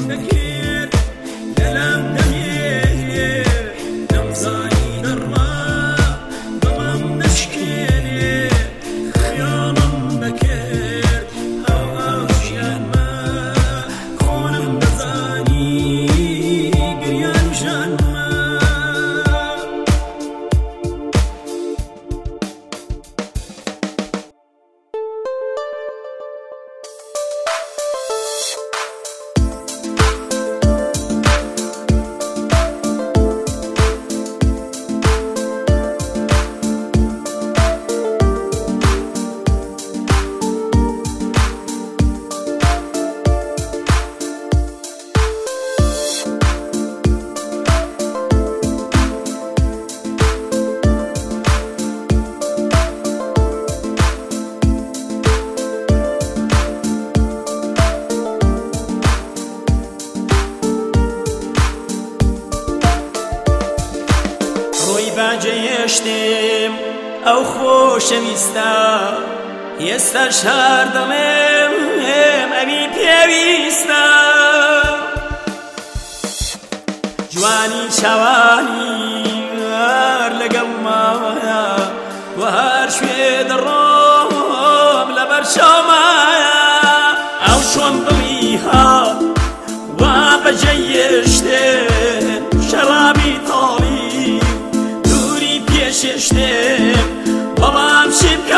نكير لەلام نەمێ نەمزانی دەڕوا دڵم نەشکێنێ خیاڵم نەکرد ئەو ژیانمە خۆنم نەزانی گریان ژانمە ڕۆی باجێشتێم ئەو خۆشەویستە ئێستاش هەر دڵێم ئەوی پێویستە جوانی چاوانی هەر لەگەڵ ماوەیە و هەر شوێ دەڕۆم لەبەر چاومایە ئەو چۆن دڵی هات وا بەجێشتێم شەرابی تاڵی ششتم بابام شب